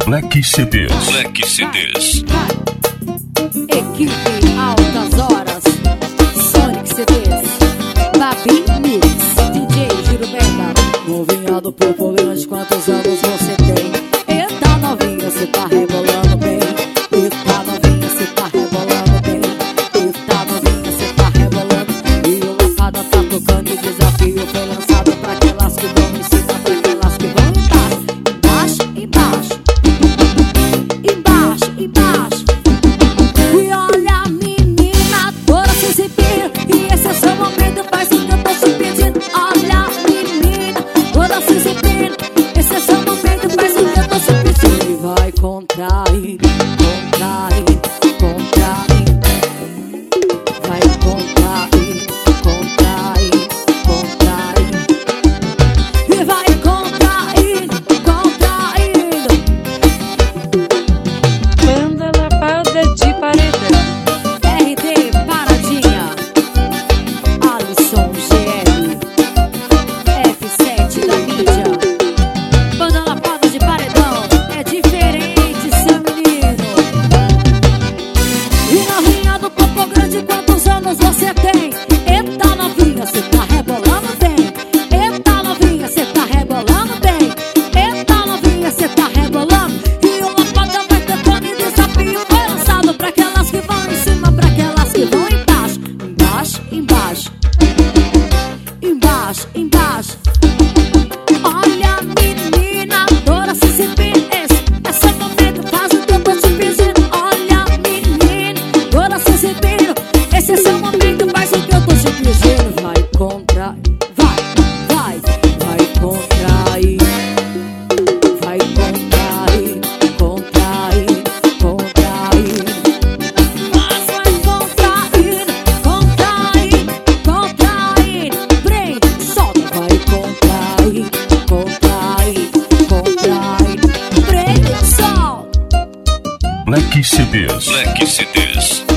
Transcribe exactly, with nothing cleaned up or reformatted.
Black C Ds. Black C Ds. Equipe Altas Horas, Sonic C Ds, Babi Mix, D J Giro Beba. Novinha do Popo Grande, quantos anos você tem? Eita novinha, cê tá rebolando bem. Eita novinha, cê tá rebolando bem. Eita novinha, cê tá rebolando. E o Lafada tá tocando e o desafio foi lançado pra aquelas que vão em cima, pra aquelas que vão embaixo, embaixo, embaixo, embaixo, embaixo. E olha a menina toda se exibir, e esse é seu momento, faz o que eu tô te pedindo. Olha a menina toda se exibir, esse é seu momento, faz o que eu tô te pedindo. E vai contrair, contrair, contrair. Vai contrair, contrair, contrair. E vai contrair, contraindo. Banda Lapada de Paredão. R D Paradinha, Alisson G L, F sete da mídia. Banda Lapada de Paredão, é diferente, seu menino. E novinha do Popo Grande, quantos anos você tem? Eita novinha, cê tá rebolando bem. Eita novinha, cê tá rebolando bem. Eita novinha, cê tá rebolando. E o Lapada vai tocando e desafio foi lançado pra aquelas que vão em cima, pra aquelas que vão embaixo. Embaixo, embaixo, embaixo, embaixo. Olha a menina toda se exibir, esse é seu momento, faz o que eu tô te pedindo. Olha a menina toda se exibir, esse é seu momento, faz o que eu tô te pedindo. Vai contra, vai, vai, vai contrair. Vai contrair, contrair, contrair. Mas vai contrair, contrair, contrair. Vem, solta. Vai contrair, contrair, contrair. Vem, solta. Black C Ds. Black C Ds.